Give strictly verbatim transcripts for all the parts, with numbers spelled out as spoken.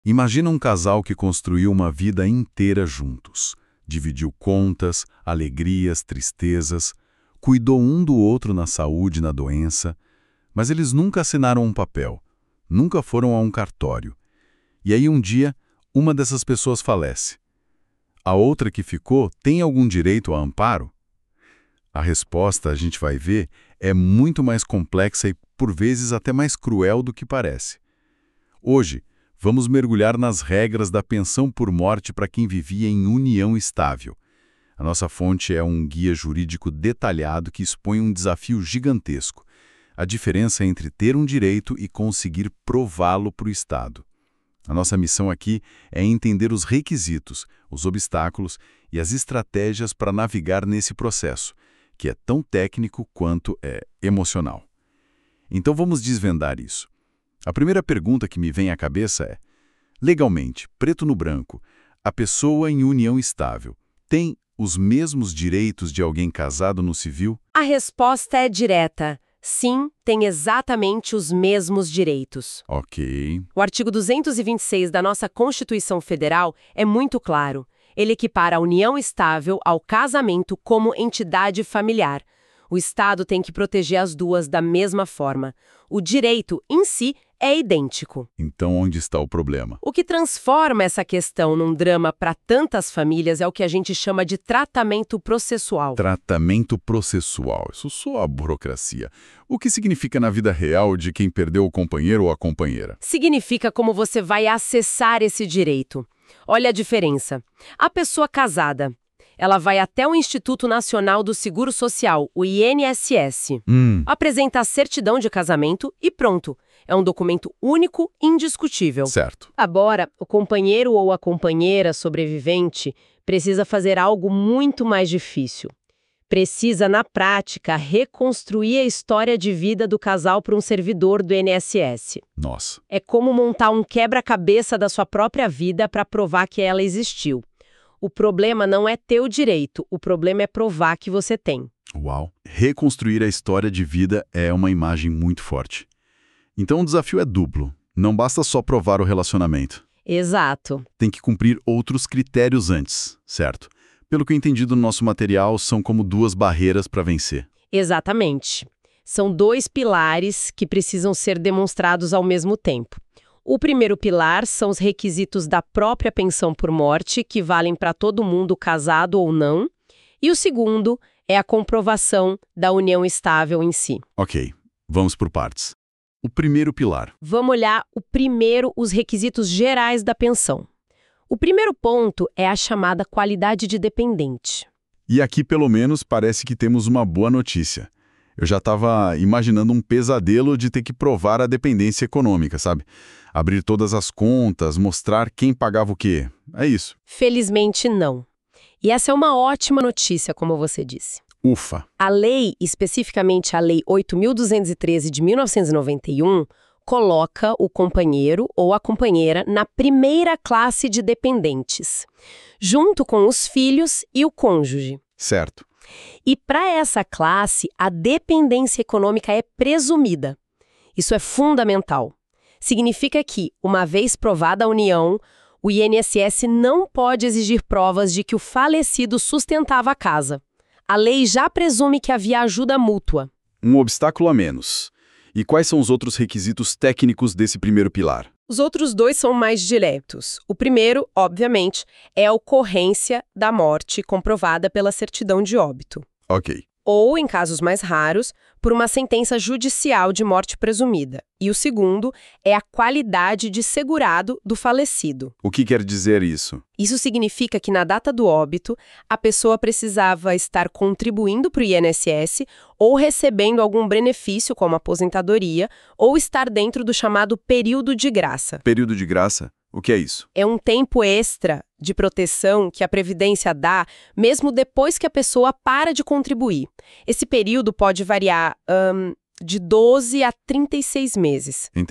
Imagina um casal que construiu uma vida inteira juntos. Dividiu contas, alegrias, tristezas, cuidou um do outro na saúde e na doença, mas eles nunca assinaram um papel, nunca foram a um cartório. E aí um dia, uma dessas pessoas falece. A outra que ficou tem algum direito a amparo? A resposta, a gente vai ver, é muito mais complexa e, por vezes, até mais cruel do que parece. Hoje, vamos mergulhar nas regras da pensão por morte para quem vivia em união estável. A nossa fonte é um guia jurídico detalhado que expõe um desafio gigantesco: a diferença entre ter um direito e conseguir prová-lo para o Estado. A nossa missão aqui é entender os requisitos, os obstáculos e as estratégias para navegar nesse processo, que é tão técnico quanto é emocional. Então vamos desvendar isso. A primeira pergunta que me vem à cabeça é: legalmente, preto no branco, a pessoa em união estável tem os mesmos direitos de alguém casado no civil? A resposta é direta. Sim, tem exatamente os mesmos direitos. Ok. O artigo duzentos e vinte e seis da nossa Constituição Federal é muito claro. Ele equipara a união estável ao casamento como entidade familiar. O Estado tem que proteger as duas da mesma forma. O direito, em si, é idêntico. Então, onde está o problema? O que transforma essa questão num drama para tantas famílias é o que a gente chama de tratamento processual. Tratamento processual. Isso soa a burocracia. O que significa na vida real de quem perdeu o companheiro ou a companheira? Significa como você vai acessar esse direito. Olha a diferença. A pessoa casada, ela vai até o Instituto Nacional do Seguro Social, o I N S S. Hum. Apresenta a certidão de casamento e pronto. É um documento único e indiscutível. Certo. Agora, o companheiro ou a companheira sobrevivente precisa fazer algo muito mais difícil. Precisa, na prática, reconstruir a história de vida do casal para um servidor do I N S S. Nossa. É como montar um quebra-cabeça da sua própria vida para provar que ela existiu. O problema não é ter o direito, o problema é provar que você tem. Uau. Reconstruir a história de vida é uma imagem muito forte. Então o desafio é duplo. Não basta só provar o relacionamento. Exato. Tem que cumprir outros critérios antes, certo? Pelo que eu entendi do nosso material, são como duas barreiras para vencer. Exatamente. São dois pilares que precisam ser demonstrados ao mesmo tempo. O primeiro pilar são os requisitos da própria pensão por morte, que valem para todo mundo, casado ou não. E o segundo é a comprovação da união estável em si. Ok, vamos por partes. O primeiro pilar. Vamos olhar o primeiro, os requisitos gerais da pensão. O primeiro ponto é a chamada qualidade de dependente. E aqui, pelo menos, parece que temos uma boa notícia. Eu já estava imaginando um pesadelo de ter que provar a dependência econômica, sabe? Abrir todas as contas, mostrar quem pagava o quê. É isso. Felizmente, não. E essa é uma ótima notícia, como você disse. Ufa! A lei, especificamente a Lei oito mil duzentos e treze de mil novecentos e noventa e um, coloca o companheiro ou a companheira na primeira classe de dependentes, junto com os filhos e o cônjuge. Certo. E para essa classe, a dependência econômica é presumida. Isso é fundamental. Significa que, uma vez provada a união, o I N S S não pode exigir provas de que o falecido sustentava a casa. A lei já presume que havia ajuda mútua. Um obstáculo a menos. E quais são os outros requisitos técnicos desse primeiro pilar? Os outros dois são mais diretos. O primeiro, obviamente, é a ocorrência da morte comprovada pela certidão de óbito. Ok. Ou, em casos mais raros, por uma sentença judicial de morte presumida. E o segundo é a qualidade de segurado do falecido. O que quer dizer isso? Isso significa que, na data do óbito, a pessoa precisava estar contribuindo para o I N S S ou recebendo algum benefício, como aposentadoria, ou estar dentro do chamado período de graça. Período de graça? O que é isso? É um tempo extra de proteção que a Previdência dá, mesmo depois que a pessoa para de contribuir. Esse período pode variar hum, de doze a trinta e seis meses. Entendi.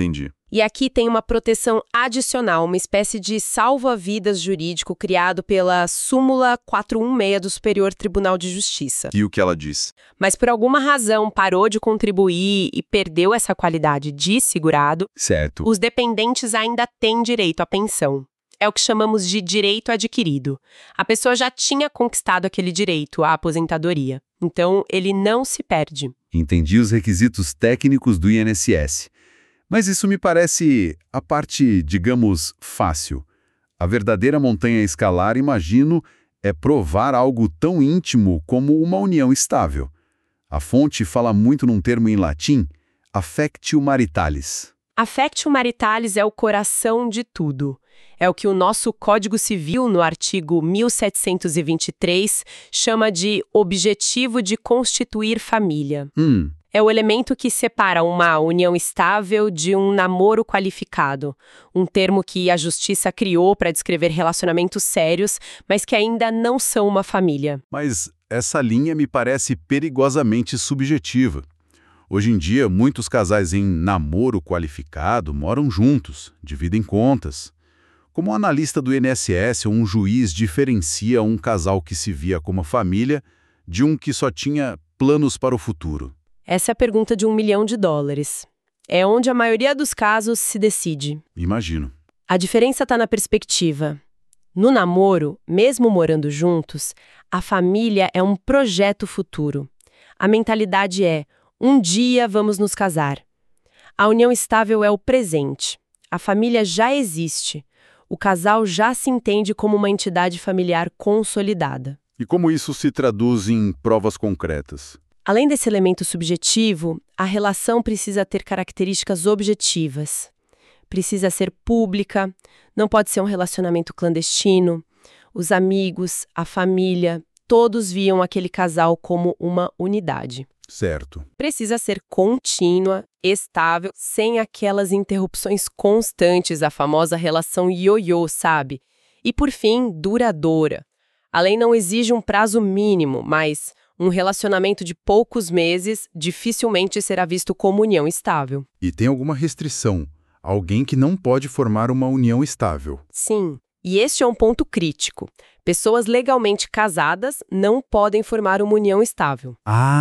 E aqui tem uma proteção adicional, uma espécie de salva-vidas jurídico criado pela súmula quatrocentos e dezesseis do Superior Tribunal de Justiça. E o que ela diz? Mas por alguma razão parou de contribuir e perdeu essa qualidade de segurado, Certo. os dependentes ainda têm direito à pensão. É o que chamamos de direito adquirido. A pessoa já tinha conquistado aquele direito à aposentadoria. Então, ele não se perde. Entendi os requisitos técnicos do I N S S. Mas isso me parece a parte, digamos, fácil. A verdadeira montanha a escalar, imagino, é provar algo tão íntimo como uma união estável. A fonte fala muito num termo em latim, affectio maritalis. Affectio maritalis é o coração de tudo. É o que o nosso Código Civil, no artigo mil setecentos e vinte e três, chama de objetivo de constituir família. Hum. É o elemento que separa uma união estável de um namoro qualificado, um termo que a justiça criou para descrever relacionamentos sérios, mas que ainda não são uma família. Mas essa linha me parece perigosamente subjetiva. Hoje em dia, muitos casais em namoro qualificado moram juntos, dividem contas. Como um analista do I N S S ou um juiz diferencia um casal que se via como família de um que só tinha planos para o futuro? Essa é a pergunta de um milhão de dólares. É onde a maioria dos casos se decide. Imagino. A diferença está na perspectiva. No namoro, mesmo morando juntos, a família é um projeto futuro. A mentalidade é, um dia vamos nos casar. A união estável é o presente. A família já existe. O casal já se entende como uma entidade familiar consolidada. E como isso se traduz em provas concretas? Além desse elemento subjetivo, a relação precisa ter características objetivas. Precisa ser pública, não pode ser um relacionamento clandestino. Os amigos, a família, todos viam aquele casal como uma unidade. Certo. Precisa ser contínua, estável, sem aquelas interrupções constantes, a famosa relação ioiô, sabe? E, por fim, duradoura. A lei não exige um prazo mínimo, mas um relacionamento de poucos meses dificilmente será visto como união estável. E tem alguma restrição? Alguém que não pode formar uma união estável? Sim, e este é um ponto crítico. Pessoas legalmente casadas não podem formar uma união estável.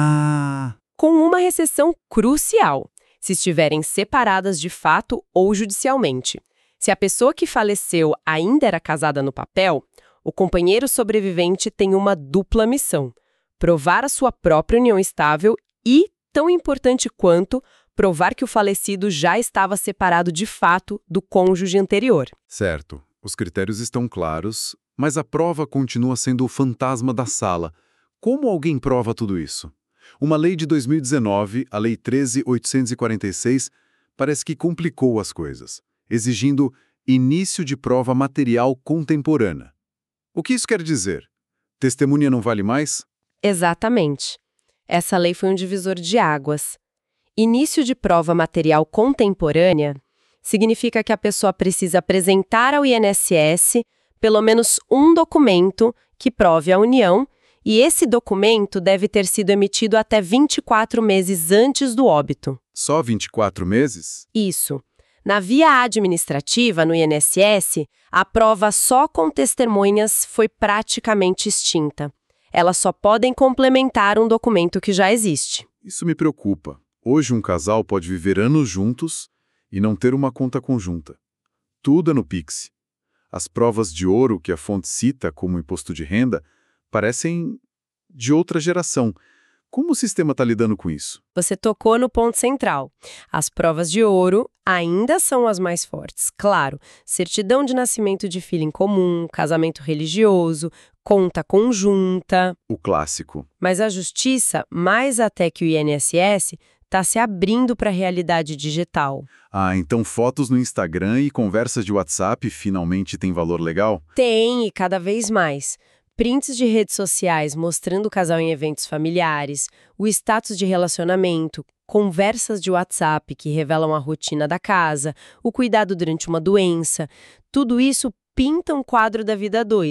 Ah! Com uma exceção crucial, se estiverem separadas de fato ou judicialmente. Se a pessoa que faleceu ainda era casada no papel, o companheiro sobrevivente tem uma dupla missão: provar a sua própria união estável e, tão importante quanto, provar que o falecido já estava separado de fato do cônjuge anterior. Certo. Os critérios estão claros, mas a prova continua sendo o fantasma da sala. Como alguém prova tudo isso? Uma lei de dois mil e dezenove, a Lei treze mil oitocentos e quarenta e seis, parece que complicou as coisas, exigindo início de prova material contemporânea. O que isso quer dizer? Testemunha não vale mais? Exatamente. Essa lei foi um divisor de águas. Início de prova material contemporânea significa que a pessoa precisa apresentar ao I N S S pelo menos um documento que prove a união, e esse documento deve ter sido emitido até vinte e quatro meses antes do óbito. Só vinte e quatro meses? Isso. Na via administrativa, no I N S S, a prova só com testemunhas foi praticamente extinta. Elas só podem complementar um documento que já existe. Isso me preocupa. Hoje um casal pode viver anos juntos e não ter uma conta conjunta. Tudo é no Pix. As provas de ouro que a fonte cita como imposto de renda parecem de outra geração. Como o sistema está lidando com isso? Você tocou no ponto central. As provas de ouro ainda são as mais fortes. Claro, certidão de nascimento de filho em comum, casamento religioso, conta conjunta. O clássico. Mas a justiça, mais até que o I N S S, está se abrindo para a realidade digital. Ah, então fotos no Instagram e conversas de WhatsApp finalmente têm valor legal? Tem, e cada vez mais. Prints de redes sociais mostrando o casal em eventos familiares, o status de relacionamento, conversas de WhatsApp que revelam a rotina da casa, o cuidado durante uma doença, tudo isso pinta um quadro da vida a dois.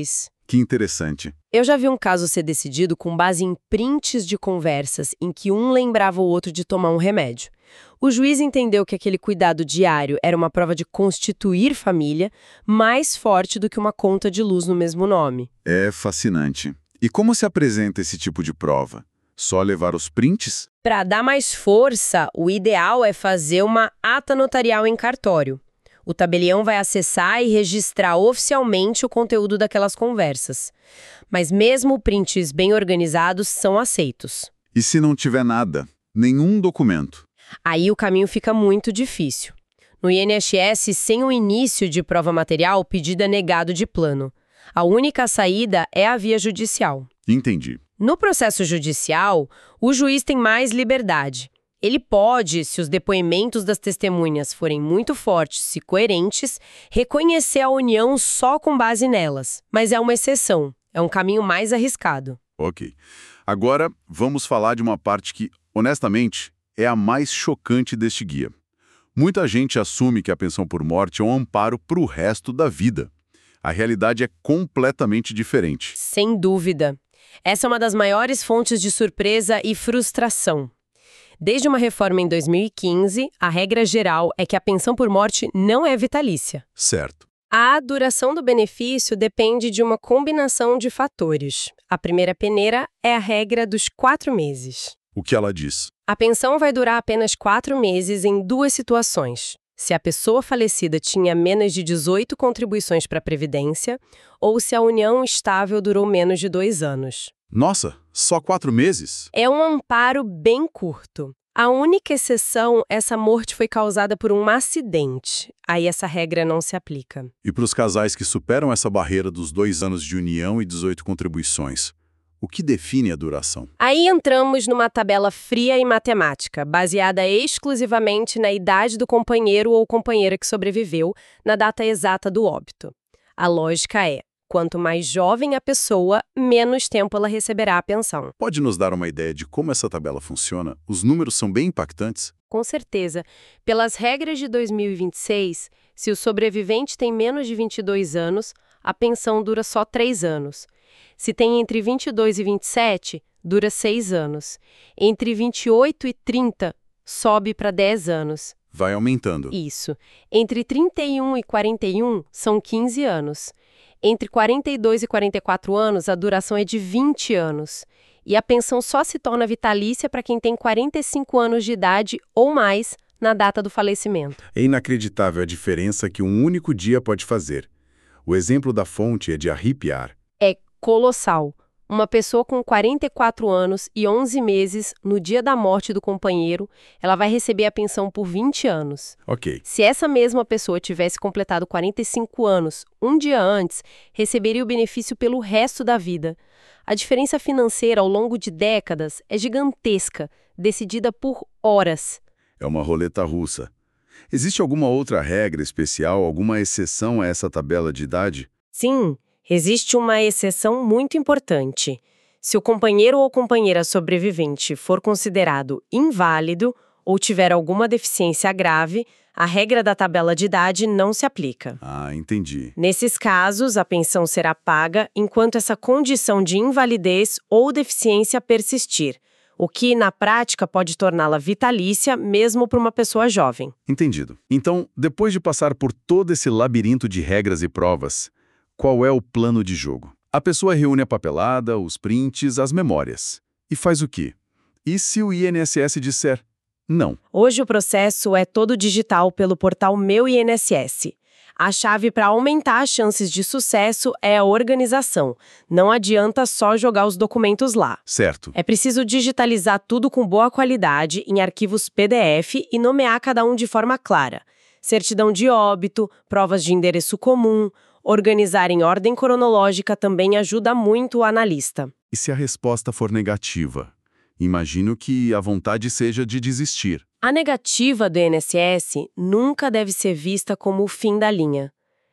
Que interessante. Eu já vi um caso ser decidido com base em prints de conversas em que um lembrava o outro de tomar um remédio. O juiz entendeu que aquele cuidado diário era uma prova de constituir família mais forte do que uma conta de luz no mesmo nome. É fascinante. E como se apresenta esse tipo de prova? Só levar os prints? Para dar mais força, o ideal é fazer uma ata notarial em cartório. O tabelião vai acessar e registrar oficialmente o conteúdo daquelas conversas. Mas mesmo prints bem organizados são aceitos. E se não tiver nada? Nenhum documento? Aí o caminho fica muito difícil. No I N S S, sem o início de prova material, o pedido é negado de plano. A única saída é a via judicial. Entendi. No processo judicial, o juiz tem mais liberdade. Ele pode, se os depoimentos das testemunhas forem muito fortes e coerentes, reconhecer a união só com base nelas. Mas é uma exceção, é um caminho mais arriscado. Ok. Agora, vamos falar de uma parte que, honestamente, é a mais chocante deste guia. Muita gente assume que a pensão por morte é um amparo para o resto da vida. A realidade é completamente diferente. Sem dúvida. Essa é uma das maiores fontes de surpresa e frustração. Desde uma reforma em dois mil e quinze, a regra geral é que a pensão por morte não é vitalícia. Certo. A duração do benefício depende de uma combinação de fatores. A primeira peneira é a regra dos quatro meses. O que ela diz? A pensão vai durar apenas quatro meses em duas situações. Se a pessoa falecida tinha menos de dezoito contribuições para a Previdência ou se a união estável durou menos de dois anos. Nossa, só quatro meses? É um amparo bem curto. A única exceção, essa morte foi causada por um acidente. Aí essa regra não se aplica. E para os casais que superam essa barreira dos dois anos de união e dezoito contribuições, o que define a duração? Aí entramos numa tabela fria e matemática, baseada exclusivamente na idade do companheiro ou companheira que sobreviveu, na data exata do óbito. A lógica é: quanto mais jovem a pessoa, menos tempo ela receberá a pensão. Pode nos dar uma ideia de como essa tabela funciona? Os números são bem impactantes? Com certeza. Pelas regras de dois mil e vinte e seis, se o sobrevivente tem menos de vinte e dois anos, a pensão dura só três anos. Se tem entre vinte e dois e vinte e sete, dura seis anos. Entre vinte e oito e trinta, sobe para dez anos. Vai aumentando. Isso. Entre trinta e um e quarenta e um, são quinze anos. Entre quarenta e dois e quarenta e quatro anos, a duração é de vinte anos. E a pensão só se torna vitalícia para quem tem quarenta e cinco anos de idade ou mais na data do falecimento. É inacreditável a diferença que um único dia pode fazer. O exemplo da fonte é de arrepiar. É colossal. Uma pessoa com quarenta e quatro anos e onze meses, no dia da morte do companheiro, ela vai receber a pensão por vinte anos. Ok. Se essa mesma pessoa tivesse completado quarenta e cinco anos, um dia antes, receberia o benefício pelo resto da vida. A diferença financeira ao longo de décadas é gigantesca, decidida por horas. É uma roleta russa. Existe alguma outra regra especial, alguma exceção a essa tabela de idade? Sim. Existe uma exceção muito importante. Se o companheiro ou companheira sobrevivente for considerado inválido ou tiver alguma deficiência grave, a regra da tabela de idade não se aplica. Ah, entendi. Nesses casos, a pensão será paga enquanto essa condição de invalidez ou deficiência persistir, o que, na prática, pode torná-la vitalícia mesmo para uma pessoa jovem. Entendido. Então, depois de passar por todo esse labirinto de regras e provas, qual é o plano de jogo? A pessoa reúne a papelada, os prints, as memórias. E faz o quê? E se o I N S S disser não? Hoje o processo é todo digital pelo portal Meu I N S S. A chave para aumentar as chances de sucesso é a organização. Não adianta só jogar os documentos lá. Certo. É preciso digitalizar tudo com boa qualidade em arquivos P D F e nomear cada um de forma clara. Certidão de óbito, provas de endereço comum. Organizar em ordem cronológica também ajuda muito o analista. E se a resposta for negativa? Imagino que a vontade seja de desistir. A negativa do I N S S nunca deve ser vista como o fim da linha.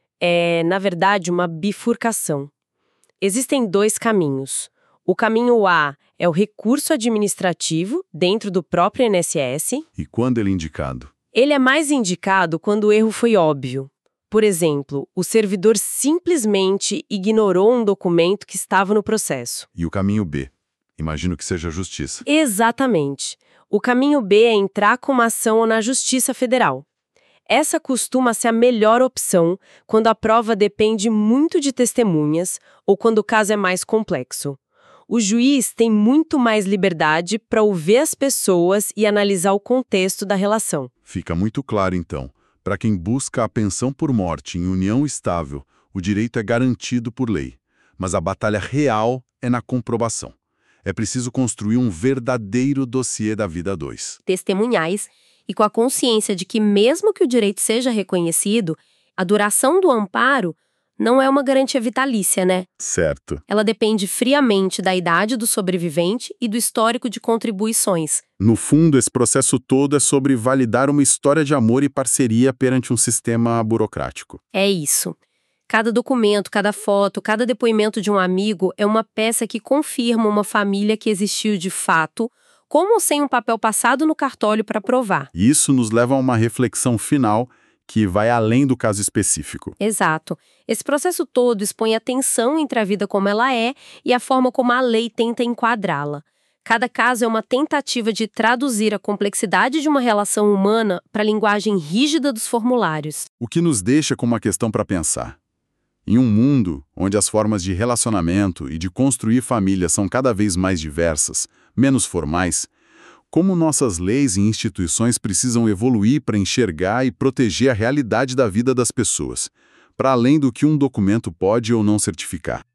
É, na verdade, uma bifurcação. Existem dois caminhos. O caminho A é o recurso administrativo dentro do próprio I N S S. E quando ele é indicado? Ele é mais indicado quando o erro foi óbvio. Por exemplo, o servidor simplesmente ignorou um documento que estava no processo. E o caminho B? Imagino que seja a justiça. Exatamente. O caminho B é entrar com uma ação na Justiça Federal. Essa costuma ser a melhor opção quando a prova depende muito de testemunhas ou quando o caso é mais complexo. O juiz tem muito mais liberdade para ouvir as pessoas e analisar o contexto da relação. Fica muito claro, então. Para quem busca a pensão por morte em união estável, o direito é garantido por lei. Mas a batalha real é na comprovação. É preciso construir um verdadeiro dossiê da vida a dois. Testemunhais e com a consciência de que mesmo que o direito seja reconhecido, a duração do amparo não é uma garantia vitalícia, né? Certo. Ela depende friamente da idade do sobrevivente e do histórico de contribuições. No fundo, esse processo todo é sobre validar uma história de amor e parceria perante um sistema burocrático. É isso. Cada documento, cada foto, cada depoimento de um amigo é uma peça que confirma uma família que existiu de fato, como sem um papel passado no cartório para provar. Isso nos leva a uma reflexão final que vai além do caso específico. Exato. Esse processo todo expõe a tensão entre a vida como ela é e a forma como a lei tenta enquadrá-la. Cada caso é uma tentativa de traduzir a complexidade de uma relação humana para a linguagem rígida dos formulários. O que nos deixa com uma questão para pensar. Em um mundo onde as formas de relacionamento e de construir família são cada vez mais diversas, menos formais, como nossas leis e instituições precisam evoluir para enxergar e proteger a realidade da vida das pessoas, para além do que um documento pode ou não certificar.